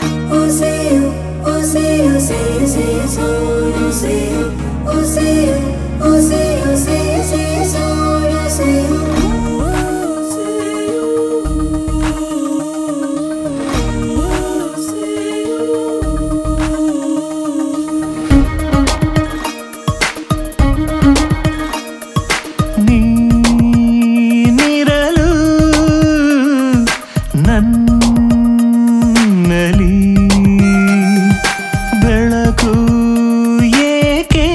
ನೀನಿರಲು ನನ್ನಲ್ಲಿ ಬೆಳಕು ಏಕೆ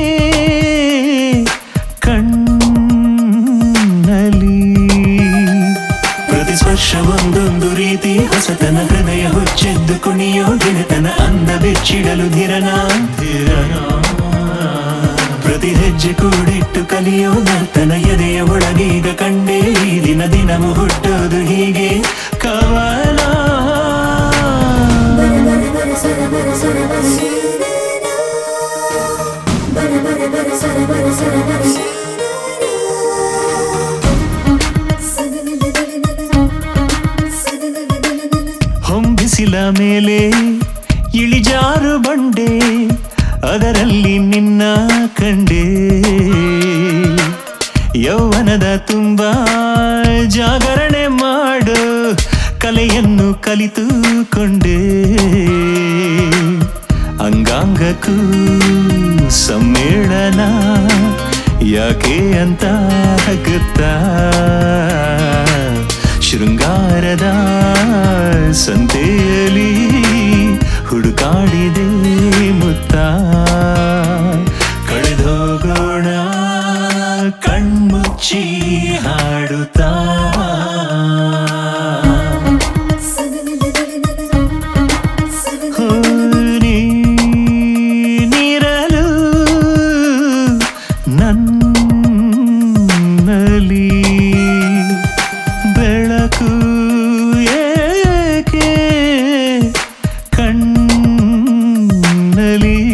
ಕಣ್ಣಲ್ಲಿ ಪ್ರತಿ ಸ್ಪರ್ಶ ಒಂದೊಂದು ರೀತಿ ಹೊಸತನ ಹೃದಯ ಹುಚ್ಚೆದ್ದು ಕುಣಿಯೋ ಗೆಳೆತನ ಅಂದ ಬೆಚ್ಚಿಡಲು ಧಿರನ ಪ್ರತಿ ಹೆಜ್ಜೆ ಕೂಡಿಟ್ಟು ಕಲಿಯೋ ನರ್ತನ ಎದೆಯ ಒಳಗೀಗ ಕಂಡೇ ಈ ದಿನ ದಿನವೂ ಹುಟ್ಟೋದು ಹೀಗೆ ಕವನ ಹೊಂಬಿಸಿಲ ಮೇಲೆ ಇಳಿಜಾರು ಬಂಡೆ ಅದರಲ್ಲಿ ನಿನ್ನ ಕಂಡೆ ಯೌವನದ ತುಂಬ ಜಾಗರಣೆ ಮಾಡು ಕಲೆಯನ್ನು ಕಲಿತುಕೊಂಡೆ ಅಂಗಾಂಗಕ್ಕೂ ಸಮ್ಮೇಳನ ಯಾಕೆ ಅಂತ ಗೊತ್ತಾ ಶೃಂಗಾರದ ಸಂತೆಯಲ್ಲಿ ಹುಡುಕಾಡಿದೆ ಮುತ್ತ ಕಳೆದೋಗೋಣ ಕಣ್ಮುಚ್ಚಿ ಹಾಡುತ್ತಾ ನೀನಿರಲು ನನ್ನಲ್ಲಿ ಬೆಳಕು ಏಕೆ ಕಣ್ಣಲ್ಲಿ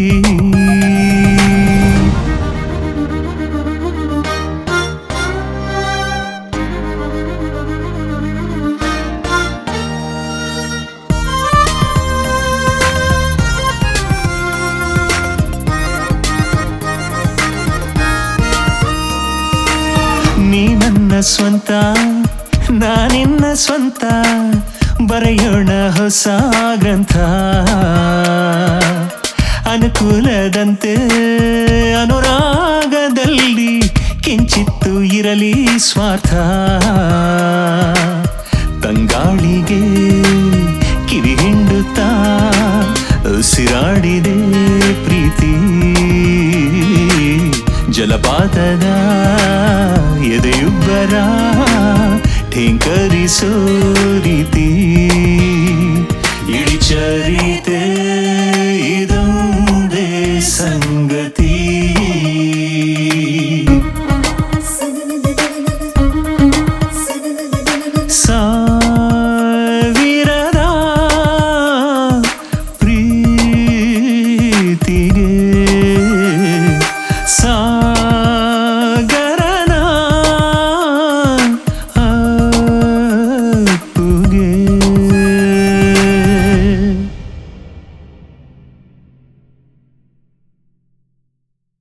ನೀ ನನ್ನ ಸ್ವಂತ ನಾನಿನ್ನ ಸ್ವಂತ ಬರೆಯೋಣ ಹೊಸ ಗ್ರಂಥ ಅನುಕೂಲದಂತೆ ಅನುರಾಗದಲ್ಲಿ ಕಿಂಚಿತ್ತು ಇರಲಿ ಸ್ವಾರ್ಥ ತಂಗಾಳಿಗೆ ಕಿವಿ ಹಿಂಡುತ್ತಾ ಉಸಿರಾಡಿದೆ ಪ್ರೀತಿ ಜಲಪಾತದ ಎದೆಯುಬ್ಬರ ಠೇಂಕರಿಸೋ ರೀತಿ